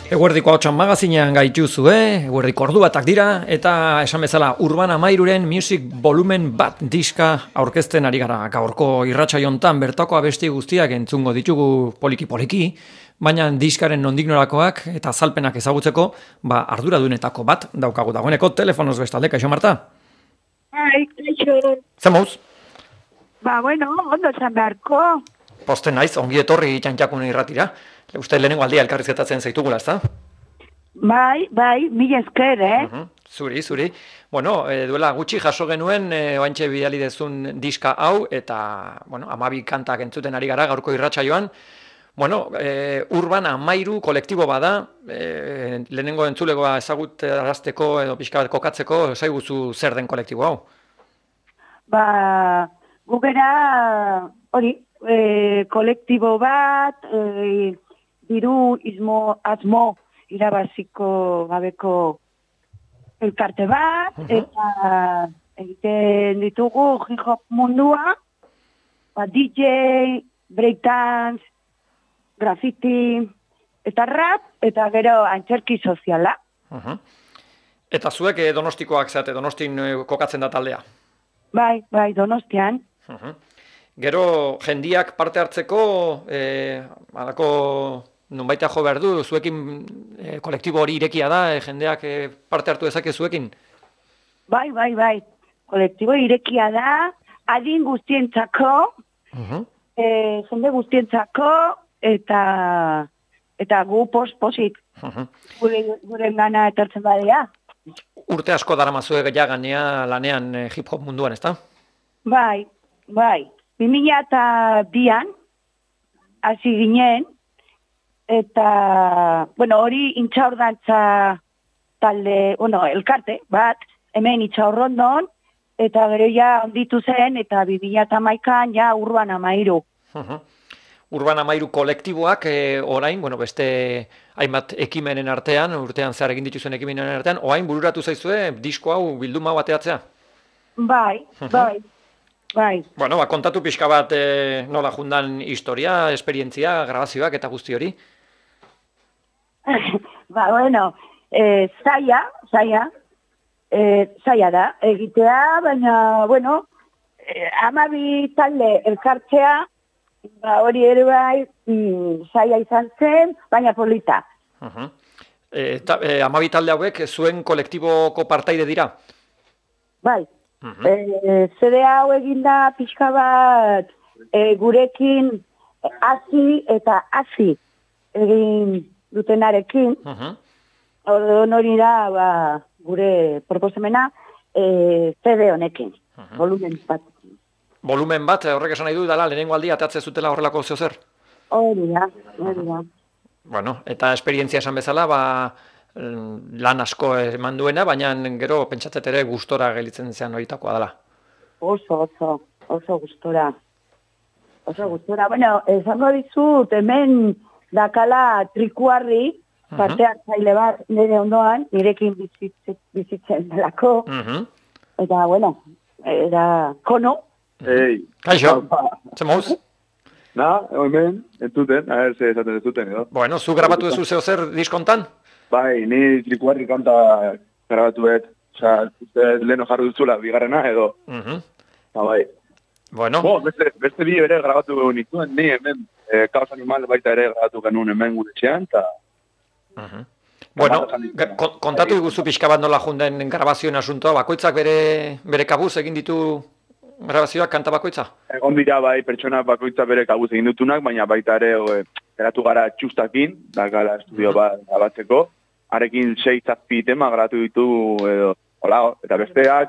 Eguerdiko Ahotsan magazinean gaituzue, eguerdiko ordu batak dira, eta esan bezala Urban Amairuren Music Volumen bat diska aurkezten ari gara. Gaurko irratsaio hontan bertako abesti guztiak entzungo ditugu poliki-poliki, baina diskaren nondik norakoak eta azalpenak ezagutzeko, arduradunetako bat daukagu dagoeneko telefonoz bestalde. Kaixo, Marta? Bai, kaixo. Zer moduz? Bueno, ondo esan beharko. Posten naiz, ongi etorri Txantxakun irratira. Uste lehenengo aldia elkarrizketatzen zaitugula, ezta? Bai, mila esker, Zuri. Bueno, duela gutxi jaso genuen, oantxe bidali dezun diska hau, eta, 12 kantak entzuten ari gara gaurko irratsaioan. Urban Amairu kolektibo bada, lehenengo entzulegoa ezagutarazteko edo pixka bat kokatzeko, esaiguzu zer den kolektibo hau? Gugera, hori, kolektibo bat, diru asmo irabaziko gabeko elkarte bat, eta egiten ditugu hip-hop mundua, DJ, breakdance, graffiti, eta rap, eta gero antzerki soziala. Eta zuek Donostikoak zeate, Donostin kokatzen da taldea? Bai, Donostian. Gero jendiak parte hartzeko, alako nonbaitea jo behar du, zuekin kolektibo hori irekia da, jendeak parte hartu dezake zuekin? Bai, kolektibo irekia da, adin guztientzako, jende guztientzako, eta gu posik, gure gana etortzen badea. Urte asko daramazuek ja ganea lanean hip-hop munduan, ezta? Bai. 2002an hasi ginen, eta, hori intxaurdantza talde, elkarte bat, hemen Intxaurrondon, eta gero ja onditu zen, eta 2011an ja Urban Amairu. Urban Amairu kolektiboak orain, beste hainbat ekimenen artean, urtean zehar egin dituzuen ekimenen artean, orain bururatu zaizue disko hau bilduma bateatzea? Bai. Kontatu pixka bat nola jundan historia, esperientzia, grabazioak eta guzti hori? Zaila da, egitea, baina, 12 talde elkartzea, hori ere bai, zaila izan zen, baina polita. 12 talde hauek zuen kolektiboko partaide dira? Bai. Zede hau eginda pixka bat gurekin hasi egin dutenarekin. Hori da gure proposamena CD honekin, volumen bat. Volumen bat, horrek esan nahi du, dala, lehenengo aldia ateatze zutela horrelako zeozer? Hori da. Eta esperientzia esan bezala, lan asko eman duena, baina gero pentsatzet ere gustora gelitzen zean horitakoa dela. Oso gustora. Esango dizut, hemen dakala trikuarri, parte hartzaile bat nire ondoan, nirekin bizitzen delako. Eta, era kono. Kaixo, zer mauz? Hemen, entzuten, ze esaten entzuten, edo. Zu grabatu duzu zeozer diskontan? Bai, ni trikuarri kanta grabatuet, leheno jarri duzula, bigarrena, edo. Bai. Beste bi ere grabatu nituen, ni hemen, Kaos Animal baita ere grabatu genuen hemen gure etxean, eta... Kontatu iguzu pixka bat nola junden grabazioen asuntoa, bakoitzak bere kabuz egin ditu grabazioak kanta bakoitza? Egon dira bai, pertsona bakoitza bere kabuz egin dutunak, baina baita ere geratu gara txustakin, dakala estudio bat grabatzeko, arekin 6-7 tema grabatu ditu edo, eta besteak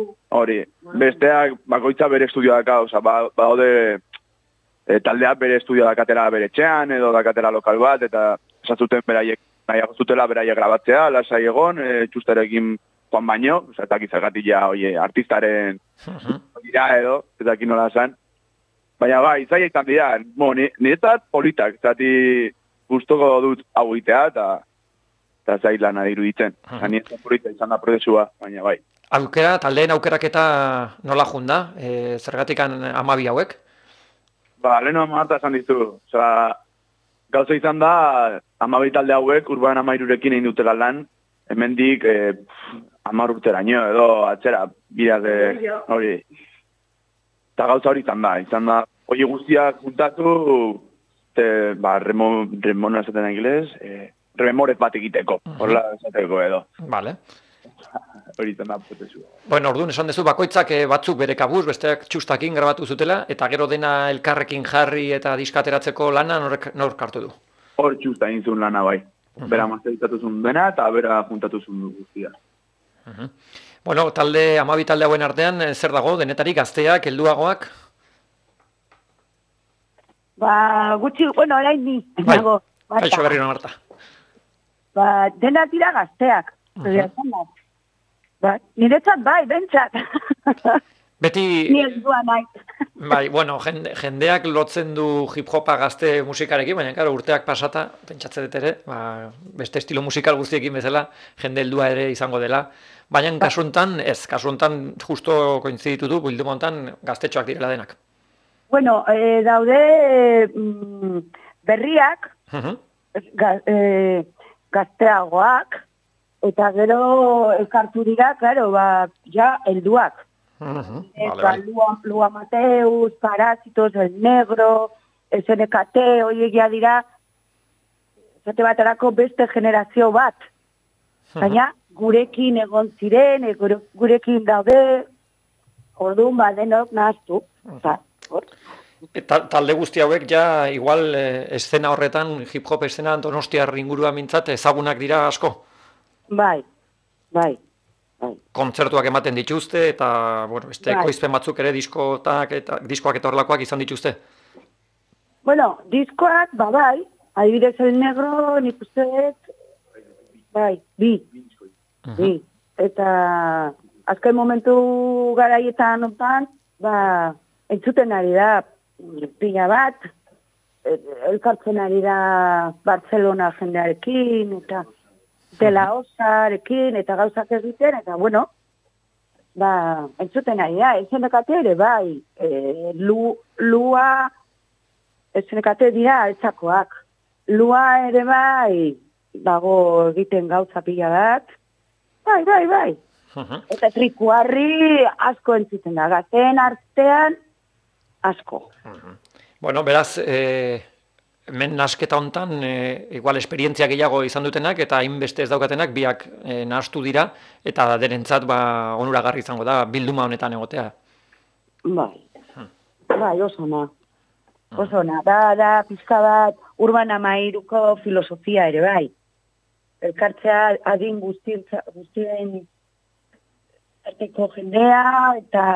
bakoitza bere estudioa daka, baude taldeak bere estudioa dakatera bere etxean, edo dakatera lokal bat, eta esatzuten beraiek grabatzea, lasai egon, txustarekin joan baino, eta gizagatik artistaren dira edo, eta nola esan. Baina bai, zaila izan dira, niretzat politak, zati gustoko dut hau egitea, eta zaila nahi iruditzen. Niretzat polita izan da prozesua, baina bai. Taldeen aukeraketa nola junda, zergatik 12 hauek? Leheno marta esan dizu, Gauza izan da, 12 talde hauek Urban Amairurekin egin dutela lan, hemendik 10 urteraino edo atzera, bideak hori. Eta gauza hori izan da, hori guztiak juntatu, remona esaten inglés, rememoret bat egiteko, horrela esateko edo. Vale. Hori izan da prozesu. Bueno, orduan esan duzu bakoitzak batzuk bere kabuz, besteak txustakin grabatu zutela, eta gero dena elkarrekin jarri eta diskateratzeko lana nork hartu du? Hor txusta egin zuen lana bai. Bera masterizatu zuen dena eta bera juntatu zuen guztia. Bueno, 12 talde hauen artean, zer dago, denetarik gazteak, helduagoak? Gutxi, bueno, orain ni. Bai, kaixo berriro Marta. Denak dira gazteak. Niretzat bai, bentsat. Beti... Ni ez duan nahi. Bai, bueno, jendeak lotzen du hip-hopa gazte musikarekin, baina claro, urteak pasata, pentsatzen dut ere, beste estilo musikal guztiekin bezala, jende heldua ere izango dela. Baina kasu honetan, kasu honetan justo kointziditu du, bilduma honetan gaztetxoak direla denak. Bueno, daude berriak, gazteagoak, eta gero elkartu dira, claro, ja, helduak. Lua Mateus, Parásitos, El Negro, SNKT, hoiegia dira, zate baterako beste generazio bat. Baina, gurekin egon ziren, gurekin daude, orduan denok nahaztu. Talde guzti hauek ja, igual, eszena horretan, hip-hop eszena Donostiar ingurua mintzat, ezagunak dira asko? Bai. Kontzertuak ematen dituzte, eta, bueno, beste ekoizpen batzuk ere diskoak eta horrelakoak izan dituzte? Bueno, diskoak, bai, adibidez El Negro, nik usteet, bai, bi. Eta azken momentu garaietan ontan, entzuten ari da pila bat, elkartzen ari da Barcelona jendearekin, eta De La Osarekin, eta gauzak egiten, eta bueno, entzuten ari da, SNKT ere, bai, Lua, SNKT dira altzakoak, Lua ere bai, dago egiten gauza pila bat, bai. Eta Trikuarri asko entzuten da, gazteen artean asko. Bueno, beraz, hemen nasketa hontan, igual esperientzia gehiago izan dutenak, eta hainbeste ez daukatenak, biak nahastu dira, eta derentzat onuragarri izango da, bilduma honetan egotea. Bai, oso na. Da pizka bat Urban Amairuko filosofia ere, bai. Elkartzea adin guztien arteko jendea, eta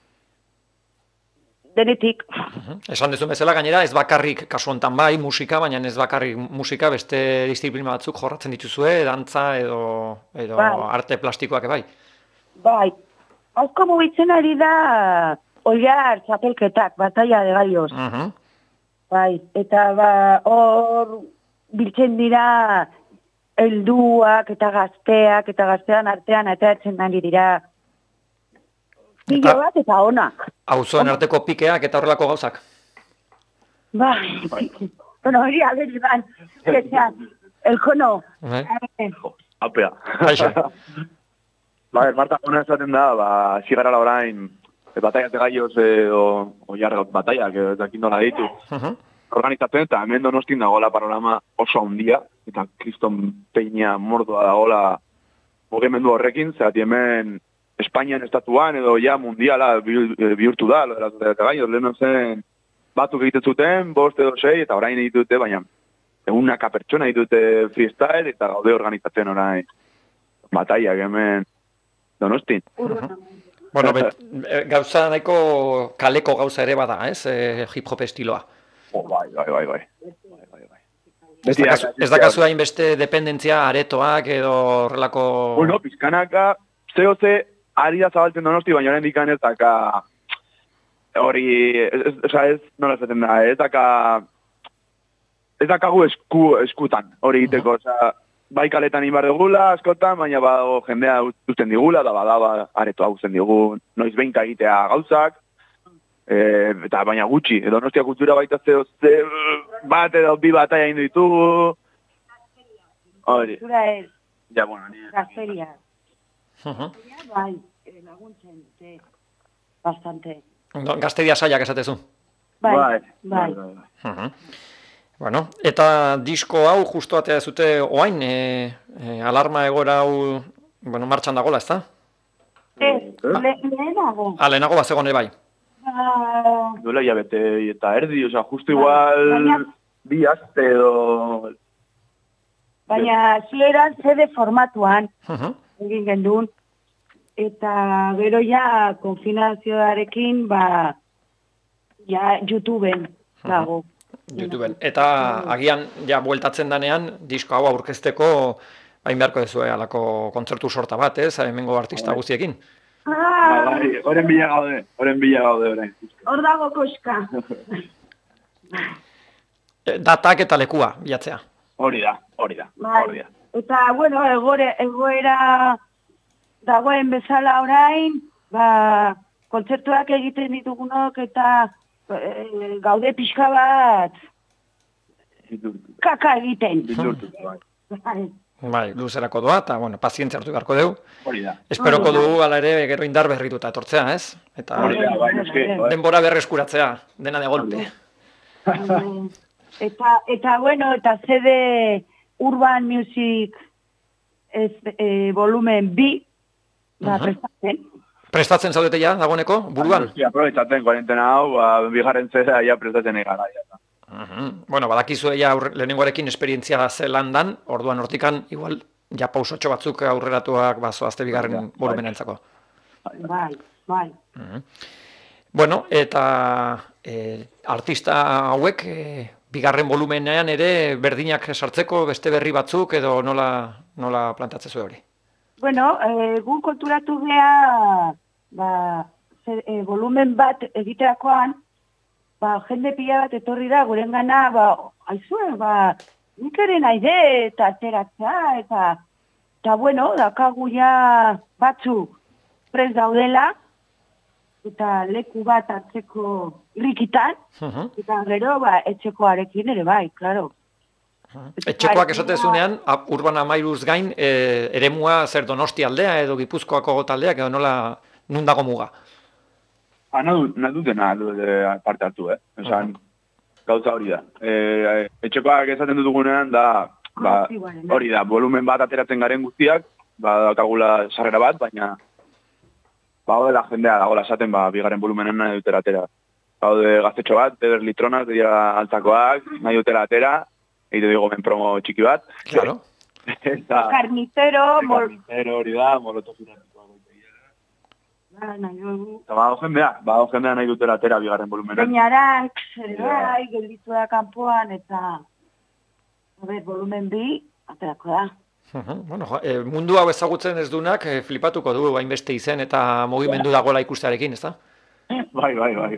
denetik. Esan duzun bezala, gainera, ez bakarrik kasu honetan bai, musika, baina ez bakarrik musika, beste disiplina batzuk jorratzen dituzue, dantza edo arte plastikoak bai. Bai, asko mugitzen ari da Oiar txapelketak, Batalla de Gallos. Bai, eta hor biltzen dira helduak eta gaztean artean ateratzen ari dira pilo bat eta onak. Auzoen arteko pikeak eta horrelako gauzak. Bai. Bueno, hori aberi ban. El cono. Apea. Marta, hona esaten da, zigara orain, Batalla de Gallos Oiar batallak, ezakin nola ditu. Organizatzen eta hemen Donostin dagoela panorama oso handia, eta Kriston Peña mordoa dagoela mugimendu horrekin, zerati hemen Espainian estatuan edo ja mundiala bihurtu da, lo de las de Gallos, leheno zen batzuk egiten zuten, 5 edo 6, eta orain egitute, baina egunaka pertsona egitute freestyle, eta gaude organizatzen orain batallak hemen Donostin. Bueno, gauza nahiko kaleko gauza ere bada, ez? Hip-hop estiloa. Bai. Ez da kasu hainbeste dependentzia aretoak edo horrelako... Bueno, pizkanaka, ze ari da zabaltzen Donosti, baina horren dikan ez daka hori, ez nola zaten da, ez dakagu eskutan hori egiteko, bai kaletan inbar dugula, askotan, baina badago jendea uzten digula, da badaba areto hau zen digu, noiz behinka egitea gauzak, Eta baina gutxi, Donostia kultura baita ze bat edo bi bataia egin ditugu. Hori. Kultura ez, Ja, bueno, ni... gazteria. Bai, laguntzen, bastante. Gaztedia saiak esatezu. Bai. Bueno, eta disko hau justo atea zute oain, alarma egora hau, bueno, martxan dagola, ezta? Lehenago. Lehenago bazegon bai. Duela hilabete eta erdi, oza, justo igual bi aste edo... Baina zieran CD formatuan egin gendun, eta gero ja konfinazioarekin, ja YouTubeen dago. YouTubeen. Eta agian ja bueltatzen danean, disko hau aurkezteko, hain beharko dezue alako kontzertu sorta bat, ez? Hemengo artista guztiekin. Horen bila gaude, orain. Hor dago koska. Datak eta lekua, bilatzea. Hori da. Eta, bueno, egoera dagoen bezala orain, kontzertuak egiten ditugunok eta gaude pixka bat kaka egiten. Bai, luzerako doa, eta, bueno, pazientzia hartu beharko dugu. Hori da. Esperoko dugu, ala ere, gero indar berrituta etortzea, ez? Eta denbora berreskuratzea, dena de golpe. Eta, bueno, eta CD Urban Music volumen 2, prestatzen. Prestatzen zaudete ja, dagoeneko, buruan? Aprobetxaten, kuarentena hau, bigarren zera ja prestatzen egara. Bueno, badakizue ja lehenengoarekin esperientzia zelandan, orduan hortikan, igual, ja pausotxo batzuk aurreratuak bazoazte bigarren volumen entzako. Bai. Bueno, eta artista hauek, bigarren volumenean ere berdinak sartzeko beste berri batzuk edo nola plantatzezu hori? Bueno, gu konturatu geha, volumen bat egiterakoan, jende pila bat etorri da, guren gana, aizue, nik ere nahi de, eta ateratzea, eta bueno, dakagu ja batzuk prest daudela, eta leku bat atzeko rikitan, eta gero, etxekoarekin ere bai, klaro. Etxekoak esatezunean, Urban Amairuz gain, eremua zer Donostia aldea edo Gipuzkoako taldeak edo nola nundago muga? Nadutena parte hartu, Esan, gauza hori da. Etxekoak esaten dutugunean da, hori da, volumen bat ateratzen garen guztiak, dakagula sarrera bat, baina dela jendea dagoela esaten, bigarren volumenen nahi dutera atera. Baude gaztetxo bat, Eder Litronak, dira altzakoak, nahi dutera atera, egite dugu ben promo txiki bat. Claro. Carnicero, hori da, molotofina. Eta badago jendea nahi dutera atera bigarren volumenen. Beñarank, gelditu da kanpoan, eta volumen 2, aterako da. Bueno, mundu hau ezagutzen ez dunak flipatuko du hainbeste izen eta mugimendu dagoela ikustearekin, ezta? Bai.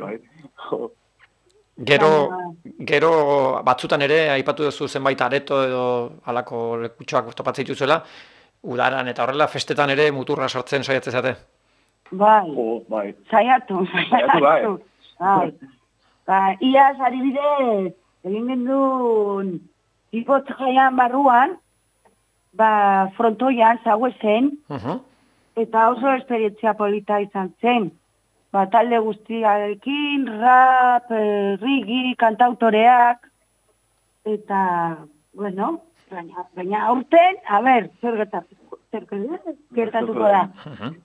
Gero batzutan ere aipatu duzu zenbait areto edo halako lekutxoak topatzen dituzuela, udaran eta horrela festetan ere muturra sartzen saiatzen zate. Bai. Saiatu. Bai. Iaz adibidez egin gendun ipotz jaian barruan, frontoian zago zen, eta oso esperientzia polita izan zen. Talde guztiarekin, rap, rigi, kantautoreak, eta, bueno, baina aurten, zer gertatuko da.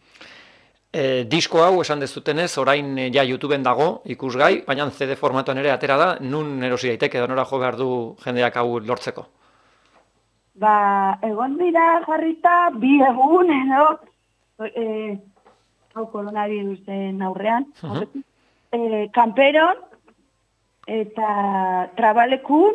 Disko hau esan dezutenez, orain ja YouTubeen dago, ikusgai, baina CD formatuan ere atera da, nun erosi daiteke, edo nora jo behar du jendeak hau lortzeko? Egon dira jarrita, 2 egun, edo, hau koronavirusen aurrean, Kamperon, eta Trabalekun,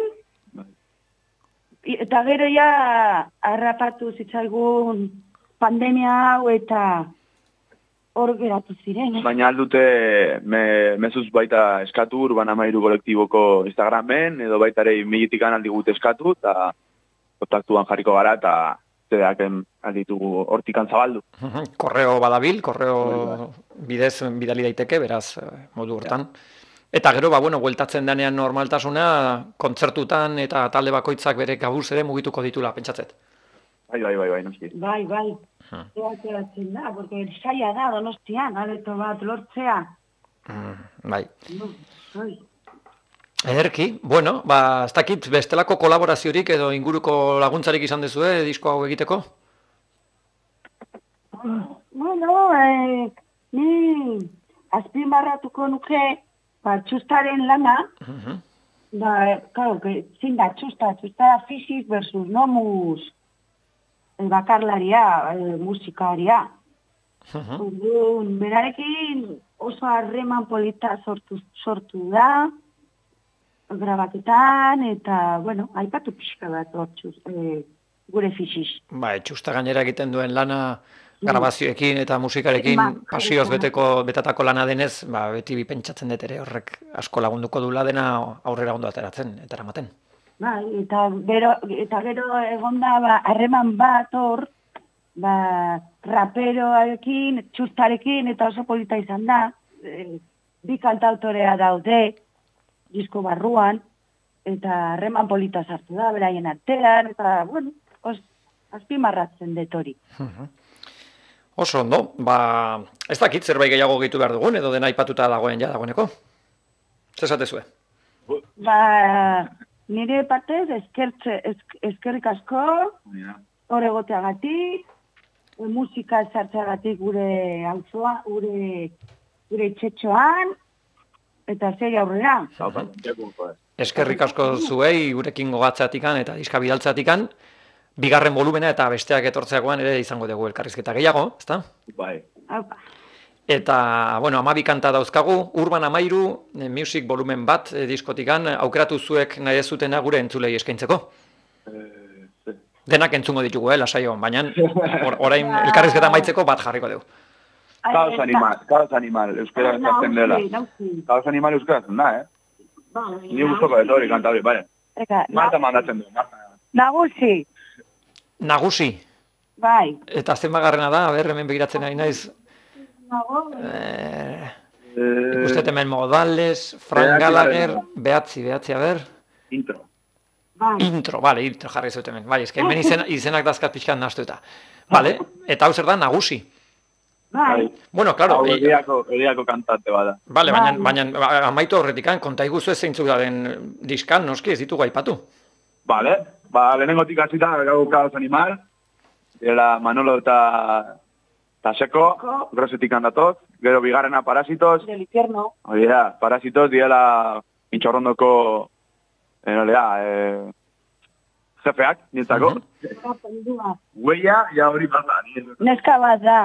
eta gero ja harrapatu zitzaigun pandemia hau eta hor geratu ziren. Baina aldute mezuz baita eskatu Urban Amairu kolektiboko Instagramen, edo baita ere militikan aldigut eskatu, eta kontaktuan jarriko gara, eta zedeak alditugu hortikan zabaldu. Korreo badabil, korreo bidez bidali daiteke, beraz, modu hortan. Eta gero, bueltatzen denean normaltasuna, kontzertutan eta talde bakoitzak bere kabuz ere mugituko ditula, pentsatzet. Bai, noski. Bai. Ateratzen da, porque saia da, Donostian, areto bat lortzea. Bai. Bai. Ederki, ez dakit bestelako kolaboraziorik edo inguruko laguntzarik izan dezue disko hau egiteko? Ni azpimarratuko nuke, txustaren lana, claro, zin da txusta fisik versus nomus bakarlaria, musikaria. Berarekin oso harreman polita sortu da, grabaketan, eta, aipatu pixka bat gure fisiz. Txusta gainera egiten duen lana grabazioekin eta musikarekin pasioz betatako lana denez, beti pentsatzen dut ere horrek asko lagunduko dula dena aurrera ondo ateratzen, eta eramaten. Eta gero egonda harreman bat hor, raperoarekin, txustarekin, eta oso polita izan da, bi kantautorea daude, disko barruan, eta harreman polita sartu da, beraien artean, eta, azpimarratzen dut hori. Oso ondo, ez dakit zerbait gehiago gitu behar dugun, edo dena aipatuta dagoeneko? Zesatezue? Nire partez, eskerrik asko, hor egoteagatik, musika sartzeagatik gure auzoa, gure etxetxoan, eta zeri aurrera. Eskerrik asko zuei, gurekin gogatzatikan eta diska bidaltzatikan, bigarren volumena eta besteak etortzeakoan ere izango dugu elkarrizketa gehiago, ezta? Bai. Eta, 12 kanta dauzkagu, Urban Amairu, Music Volumen 1 diskotikan, aukeratu zuek nahi ez zutena gure entzulei eskaintzeko. Denak entzungo ditugu, lasaio, baina orain elkarrizketa maitzeko bat jarriko dugu. Kaos animal, euskera ezartzen dela. Kaos animal euskera ezartzen da, Ni guztoko de hori kanta hori, bale. Marta mandatzen du, Marta. Nagusi. Bai. Eta zenbagarrena da, hemen begiratzen ari naiz. Ikustet hemen Modales, Frank Gallagher, behatzi, Intro. Intro jarri zut hemen. Hemen izenak dazkat pixkan nahastuta. Eta hau zer da, Nagusi. Bai. Claro. Eriako kantate bada. Baina amaitu horretikan, konta iguzu ez zeintzuk da den diskan, noski ez ditugu aipatu. Lehenengotik hasita gau Kaos Animal, direla Manolo eta Seko, grosetik handatoz, gero bigarrena Parasitos. Del infierno. Hori da, Parasitos direla Intxorrondoko, jefeak, nintzako. Huella, ja hori bat da. Neska bat da,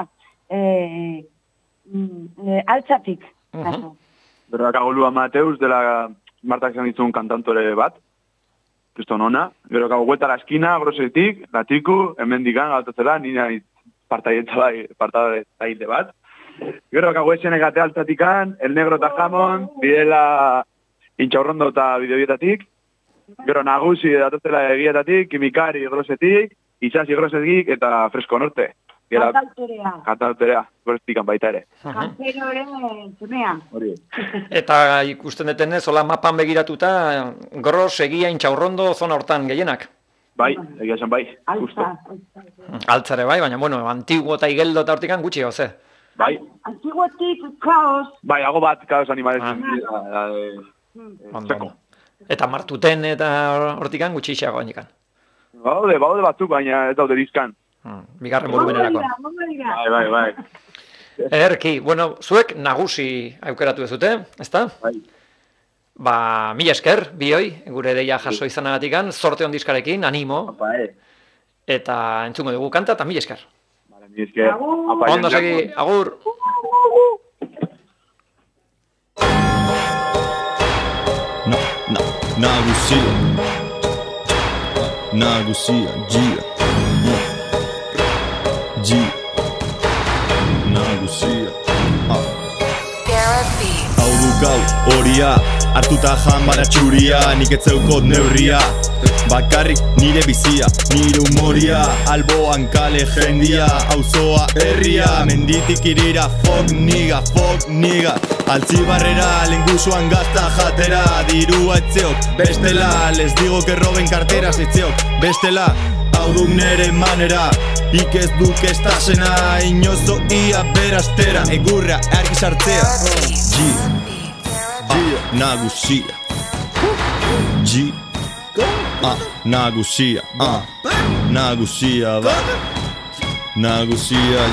altzatik. Gero dakago Lua Mateus, dela Martak izan ditzun kantantore bat, kriston ona. Gero dakago Hueta la Esquina, grosetik, Latiku, hemen dikan, gautotzela, nina partaietza bat. Gero dakago Esenegate altzatikan, El Negro eta Jamon, bidela Intxaurrondo eta bideoietatik. Gero Nagusi datotzela egietatik, Kimikari grosetik, Isasi grosetik eta Fresco Norte. Kantautorea, grosetik baita ere. Kantero ere, zunea. Eta ikusten detenez, hola mapan begiratuta, Gros, Egia, Intxaurrondo, zona hortan gehienak? Bai, egia esan bai, justo. Altzare bai, baina, Antiguo eta Igeldo eta hortikan gutxi goze. Bai. Antiguotik, Kaos. Bai, hago bat, Kaos Animales. Eta Martuten eta hortikan gutxi xeago enikan. Baude batzuk, baina ez daude dizkan. Bigarren volumenerakoan. Bai. Ederki, zuek Nagusi aukeratu dezute, ezta? Bai. Mila esker, bioi, gure deia jaso izanagatikan, sorte on diskarekin, animo. Eta entzungo dugu kanta, eta mila esker. Mila esker. Ondo segi, agur. Nagusia, Nagusia. Hau du gau, horia, hartuta jan bara txuria, nik etzeukot neurria. bakarrik nire bizia, nire humoria, alboan kale jendia, auzoa herria, menditik irira, fuck niga, altzibarrera, lengusuan gazta jatera, dirua etzeok, bestela, les digo que roben carteras etzeok, bestela, hau duk nere manera, ik ez duk estasena, inozo ia berastera, egurra argi sartzea, nagusia, nagusia, nagusia, nagusia,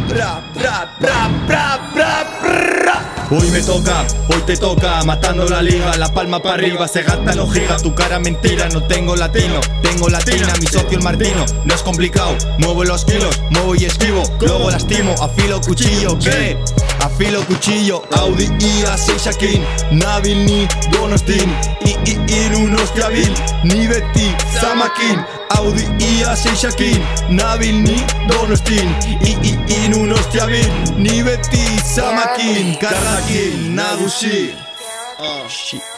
Hoy me toca, hoy te toca, matando la liga, la palma para arriba, se gasta la ojiga, tu cara mentira, no tengo latino, tengo latina, mi socio el Martino, no es complicado, muevo los kilos, muevo y esquivo, luego lastimo, afilo cuchillo, ¿qué? Afilo cuchillo, Audi IA6 Shakin, Nabil ni Donostin, Inunostiabil, ni Betty Samakin, Audi IA6 Shakin, Nabil ni Donostin, Inunostiabil, ni Betty Samakin, Karrakin, Nagusi. Oh shit.